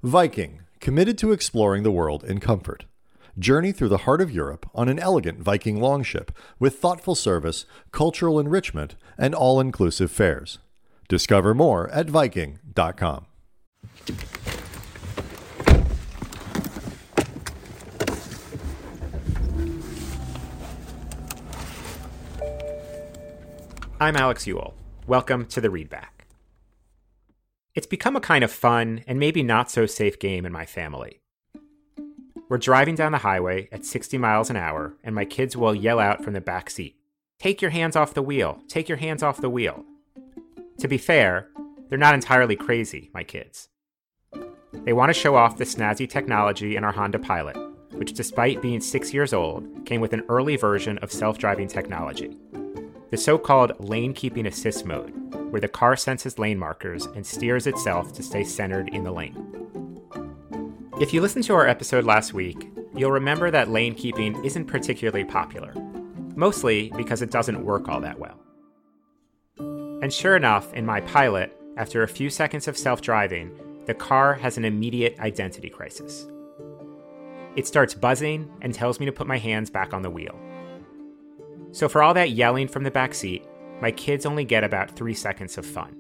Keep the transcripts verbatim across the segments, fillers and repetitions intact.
Viking, committed to exploring the world in comfort. Journey through the heart of Europe on an elegant Viking longship with thoughtful service, cultural enrichment, and all-inclusive fares. Discover more at Viking dot com. I'm Alex Ewell. Welcome to the Readback. It's become a kind of fun and maybe not so safe game in my family. We're driving down the highway at sixty miles an hour, and my kids will yell out from the back seat, "Take your hands off the wheel! Take your hands off the wheel!" To be fair, they're not entirely crazy, my kids. They want to show off the snazzy technology in our Honda Pilot, which despite being six years old, came with an early version of self-driving technology. The so-called lane keeping assist mode, where the car senses lane markers and steers itself to stay centered in the lane. If you listened to our episode last week, you'll remember that lane keeping isn't particularly popular, mostly because it doesn't work all that well. And sure enough, in my Pilot, after a few seconds of self-driving, the car has an immediate identity crisis. It starts buzzing and tells me to put my hands back on the wheel. So for all that yelling from the back seat, my kids only get about three seconds of fun.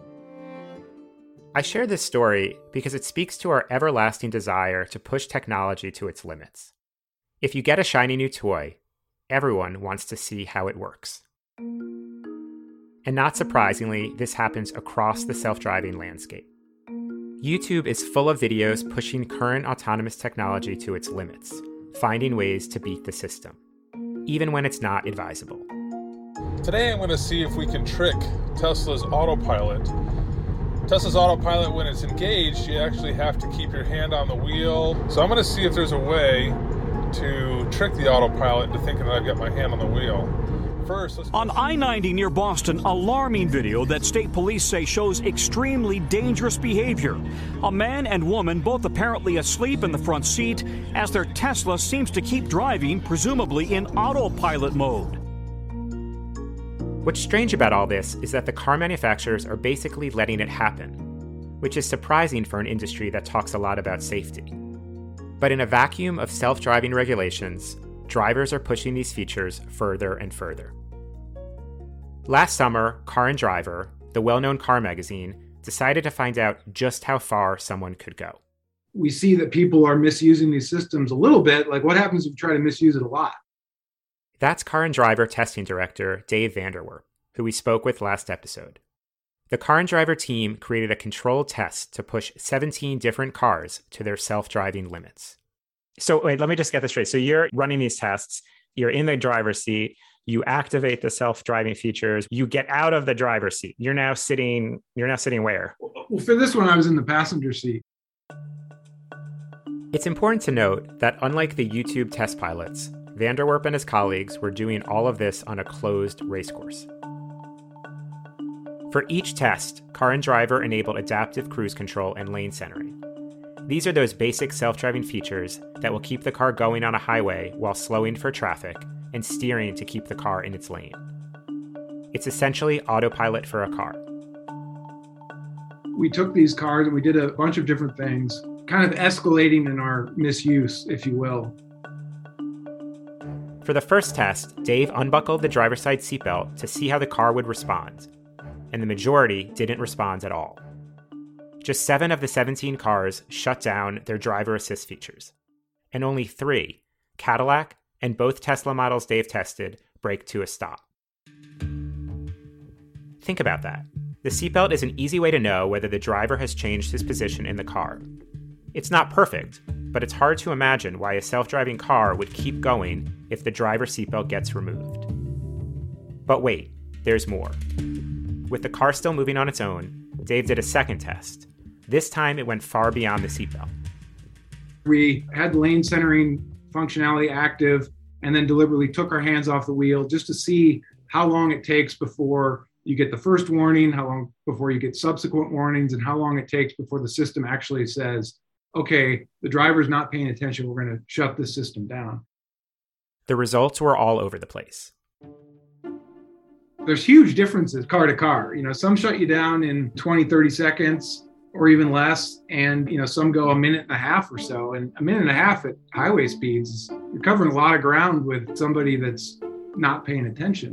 I share this story because it speaks to our everlasting desire to push technology to its limits. If you get a shiny new toy, everyone wants to see how it works. And not surprisingly, this happens across the self-driving landscape. YouTube is full of videos pushing current autonomous technology to its limits, finding ways to beat the system, even when it's not advisable. Today I'm going to see if we can trick Tesla's autopilot. Tesla's autopilot, when it's engaged, you actually have to keep your hand on the wheel. So I'm going to see if there's a way to trick the autopilot into thinking that I've got my hand on the wheel. First, let's on I ninety near Boston, alarming video that state police say shows extremely dangerous behavior. A man and woman both apparently asleep in the front seat as their Tesla seems to keep driving, presumably in autopilot mode. What's strange about all this is that the car manufacturers are basically letting it happen, which is surprising for an industry that talks a lot about safety. But in a vacuum of self-driving regulations, drivers are pushing these features further and further. Last summer, Car and Driver, the well-known car magazine, decided to find out just how far someone could go. We see that people are misusing these systems a little bit. Like, what happens if you try to misuse it a lot? That's Car and Driver testing director Dave Vanderwerp, who we spoke with last episode. The Car and Driver team created a controlled test to push seventeen different cars to their self-driving limits. So wait, let me just get this straight. So you're running these tests, you're in the driver's seat, you activate the self-driving features, you get out of the driver's seat. You're now sitting, you're now sitting where? Well, for this one, I was in the passenger seat. It's important to note that unlike the YouTube test pilots, Vanderwerp and his colleagues were doing all of this on a closed racecourse. For each test, Car and Driver enabled adaptive cruise control and lane centering. These are those basic self-driving features that will keep the car going on a highway while slowing for traffic and steering to keep the car in its lane. It's essentially autopilot for a car. We took these cars and we did a bunch of different things, kind of escalating in our misuse, if you will. For the first test, Dave unbuckled the driver's side seatbelt to see how the car would respond, and the majority didn't respond at all. Just seven of the seventeen cars shut down their driver assist features, and only three, Cadillac and both Tesla models Dave tested, brake to a stop. Think about that. The seatbelt is an easy way to know whether the driver has changed his position in the car. It's not perfect, but it's hard to imagine why a self-driving car would keep going if the driver's seatbelt gets removed. But wait, there's more. With the car still moving on its own, Dave did a second test. This time it went far beyond the seatbelt. We had lane centering functionality active and then deliberately took our hands off the wheel just to see how long it takes before you get the first warning, how long before you get subsequent warnings, and how long it takes before the system actually says, okay, the driver's not paying attention, we're going to shut this system down. The results were all over the place. There's huge differences car to car. You know, some shut you down in twenty, thirty seconds. or even less. And, you know, some go a minute and a half or so. And a minute and a half at highway speeds, you're covering a lot of ground with somebody that's not paying attention.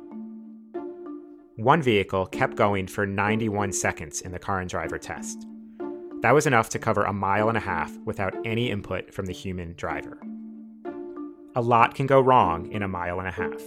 One vehicle kept going for ninety-one seconds in the car and driver test. That was enough to cover a mile and a half without any input from the human driver. A lot can go wrong in a mile and a half.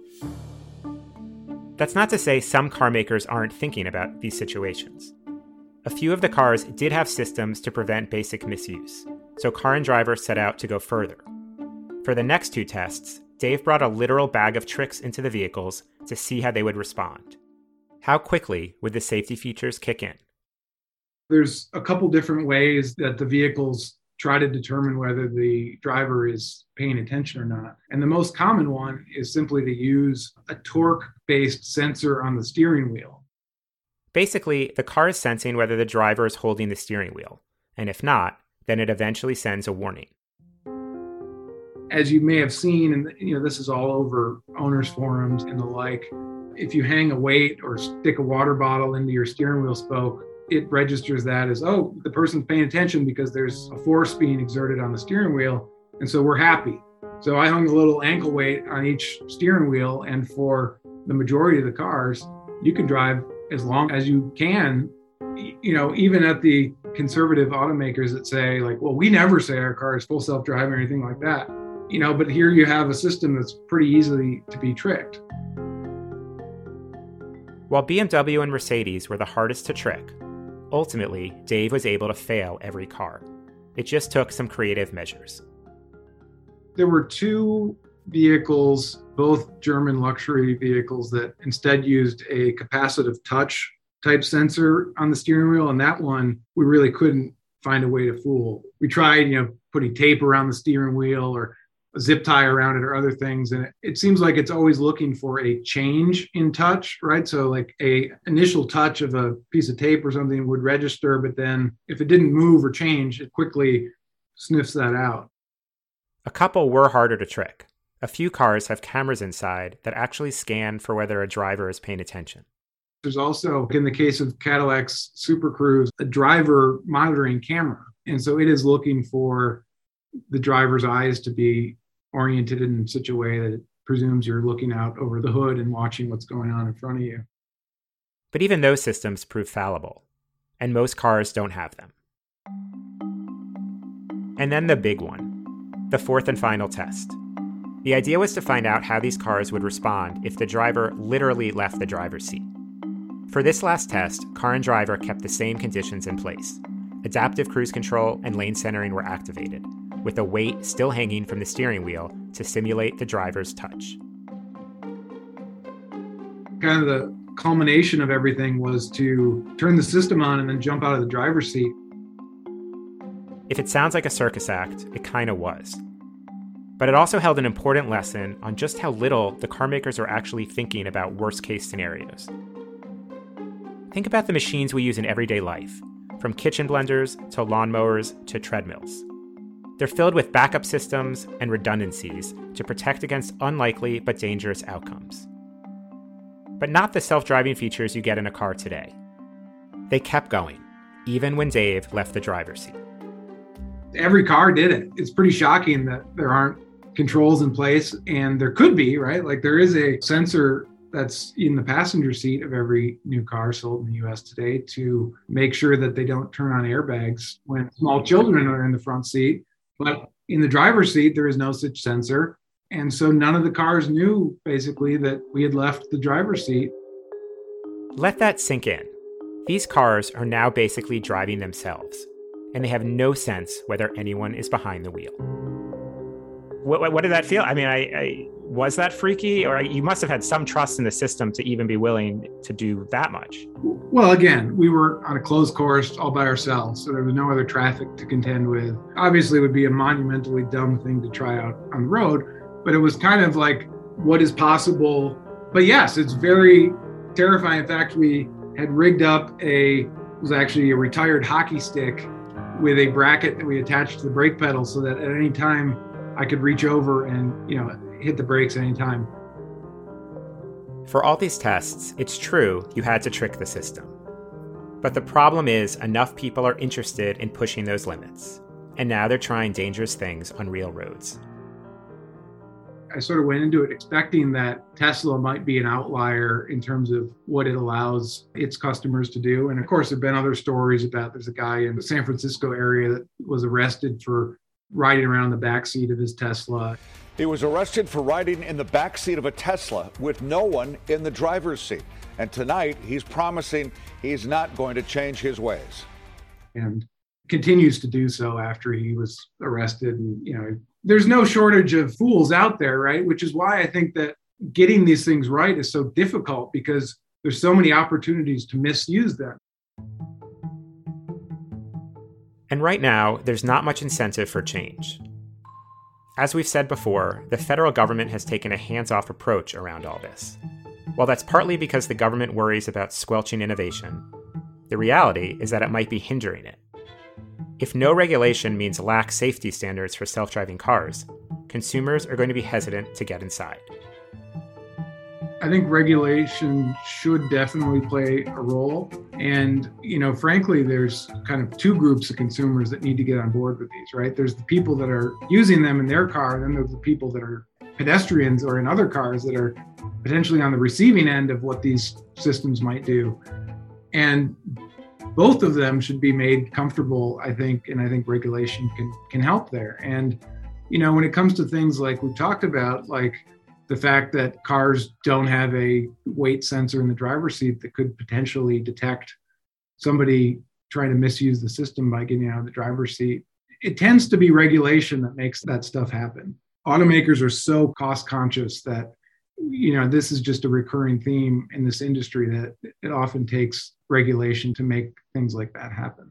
That's not to say some car makers aren't thinking about these situations. A few of the cars did have systems to prevent basic misuse, so car and driver set out to go further. For the next two tests, Dave brought a literal bag of tricks into the vehicles to see how they would respond. How quickly would the safety features kick in? There's a couple different ways that the vehicles try to determine whether the driver is paying attention or not. And the most common one is simply to use a torque-based sensor on the steering wheel. Basically, the car is sensing whether the driver is holding the steering wheel, and if not, then it eventually sends a warning. As you may have seen, and you know, this is all over owners' forums and the like, if you hang a weight or stick a water bottle into your steering wheel spoke, it registers that as, oh, the person's paying attention because there's a force being exerted on the steering wheel, and so we're happy. So I hung a little ankle weight on each steering wheel, and for the majority of the cars, you can drive as long as you can, you know, even at the conservative automakers that say, like, well, we never say our car is full self-driving or anything like that. You know, but here you have a system that's pretty easily to be tricked. While B M W and Mercedes were the hardest to trick, ultimately, Dave was able to fail every car. It just took some creative measures. There were two vehicles, both German luxury vehicles, that instead used a capacitive touch type sensor on the steering wheel. And that one, we really couldn't find a way to fool. We tried, you know, putting tape around the steering wheel or a zip tie around it or other things. And it, it seems like it's always looking for a change in touch, right? So like a initial touch of a piece of tape or something would register, but then if it didn't move or change, it quickly sniffs that out. A couple were harder to trick. A few cars have cameras inside that actually scan for whether a driver is paying attention. There's also, in the case of Cadillac's Super Cruise, a driver monitoring camera. And so it is looking for the driver's eyes to be oriented in such a way that it presumes you're looking out over the hood and watching what's going on in front of you. But even those systems prove fallible, and most cars don't have them. And then the big one, the fourth and final test. The idea was to find out how these cars would respond if the driver literally left the driver's seat. For this last test, car and driver kept the same conditions in place. Adaptive cruise control and lane centering were activated, with a weight still hanging from the steering wheel to simulate the driver's touch. Kind of the culmination of everything was to turn the system on and then jump out of the driver's seat. If it sounds like a circus act, it kind of was. But it also held an important lesson on just how little the car makers are actually thinking about worst-case scenarios. Think about the machines we use in everyday life, from kitchen blenders to lawnmowers to treadmills. They're filled with backup systems and redundancies to protect against unlikely but dangerous outcomes. But not the self-driving features you get in a car today. They kept going, even when Dave left the driver's seat. Every car did it. It's pretty shocking that there aren't controls in place, and there could be, right? Like there is a sensor that's in the passenger seat of every new car sold in the U S today to make sure that they don't turn on airbags when small children are in the front seat. But in the driver's seat, there is no such sensor. And so none of the cars knew, basically, that we had left the driver's seat. Let that sink in. These cars are now basically driving themselves, and they have no sense whether anyone is behind the wheel. What, what did that feel? I mean, I, I was that freaky? Or you must have had some trust in the system to even be willing to do that much. Well, again, we were on a closed course all by ourselves, so there was no other traffic to contend with. Obviously, it would be a monumentally dumb thing to try out on the road, but it was kind of like, what is possible? But yes, it's very terrifying. In fact, we had rigged up a, it was actually a retired hockey stick with a bracket that we attached to the brake pedal so that at any time I could reach over and, you know, hit the brakes at any time. For all these tests, it's true you had to trick the system. But the problem is enough people are interested in pushing those limits, and now they're trying dangerous things on real roads. I sort of went into it expecting that Tesla might be an outlier in terms of what it allows its customers to do. And of course, there have been other stories about there's a guy in the San Francisco area that was arrested for riding around in the backseat of his Tesla. He was arrested for riding in the backseat of a Tesla with no one in the driver's seat. And tonight, he's promising he's not going to change his ways. And continues to do so after he was arrested. And, you know, there's no shortage of fools out there, right? Which is why I think that getting these things right is so difficult, because there's so many opportunities to misuse them. And right now, there's not much incentive for change. As we've said before, the federal government has taken a hands-off approach around all this. While that's partly because the government worries about squelching innovation, the reality is that it might be hindering it. If no regulation means lax safety standards for self-driving cars, consumers are going to be hesitant to get inside. I think regulation should definitely play a role. And, you know, frankly, there's kind of two groups of consumers that need to get on board with these, right? There's the people that are using them in their car, and then there's the people that are pedestrians or in other cars that are potentially on the receiving end of what these systems might do. And both of them should be made comfortable, I think, and I think regulation can can help there. And, you know, when it comes to things like we've talked about, like the fact that cars don't have a weight sensor in the driver's seat that could potentially detect somebody trying to misuse the system by getting out of the driver's seat, it tends to be regulation that makes that stuff happen. Automakers are so cost conscious that, you know, this is just a recurring theme in this industry, that it often takes regulation to make things like that happen.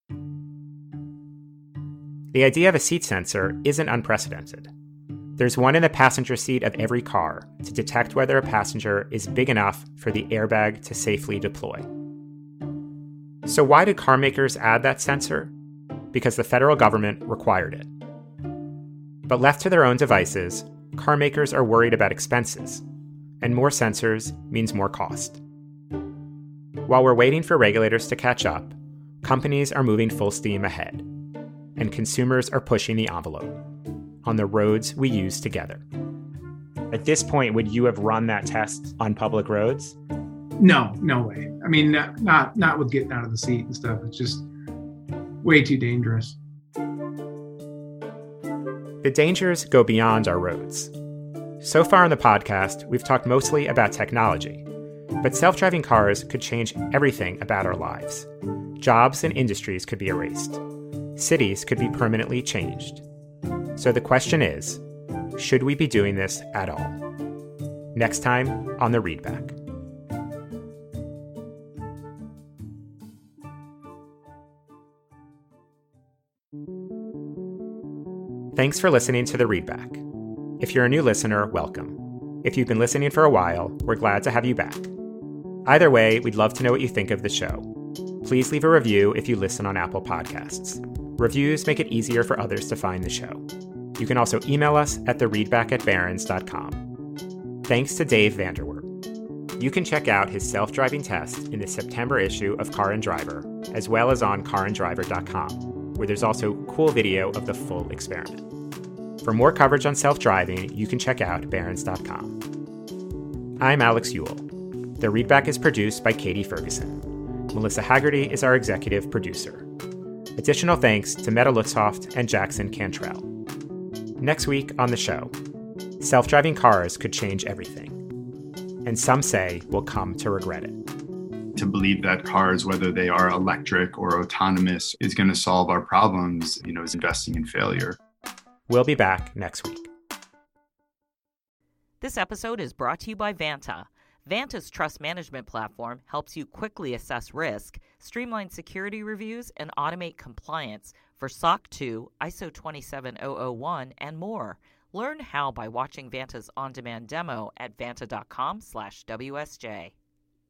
The idea of a seat sensor isn't unprecedented. There's one in the passenger seat of every car to detect whether a passenger is big enough for the airbag to safely deploy. So why did car makers add that sensor? Because the federal government required it. But left to their own devices, car makers are worried about expenses, and more sensors means more cost. While we're waiting for regulators to catch up, companies are moving full steam ahead, and consumers are pushing the envelope on the roads we use together. At this point, would you have run that test on public roads? No, no way. I mean, not not, not with getting out of the seat and stuff. It's just way too dangerous. The dangers go beyond our roads. So far on the podcast, we've talked mostly about technology, but self-driving cars could change everything about our lives. Jobs and industries could be erased. Cities could be permanently changed. So the question is, should we be doing this at all? Next time on The Readback. Thanks for listening to The Readback. If you're a new listener, welcome. If you've been listening for a while, we're glad to have you back. Either way, we'd love to know what you think of the show. Please leave a review if you listen on Apple Podcasts. Reviews make it easier for others to find the show. You can also email us at the readback at barons dot com. Thanks to Dave Vanderwerp. You can check out his self-driving test in the September issue of Car and Driver, as well as on car and driver dot com, where there's also cool video of the full experiment. For more coverage on self-driving, you can check out barons dot com. I'm Alex Ewell. The Readback is produced by Katie Ferguson. Melissa Haggerty is our executive producer. Additional thanks to Meta Lutzhoft and Jackson Cantrell. Next week on the show, self-driving cars could change everything. And some say we'll come to regret it. To believe that cars, whether they are electric or autonomous, is going to solve our problems, you know, is investing in failure. We'll be back next week. This episode is brought to you by Vanta. Vanta's trust management platform helps you quickly assess risk, streamline security reviews, and automate compliance for S O C two, I S O twenty-seven thousand one, and more. Learn how by watching Vanta's on-demand demo at vanta dot com slash W S J.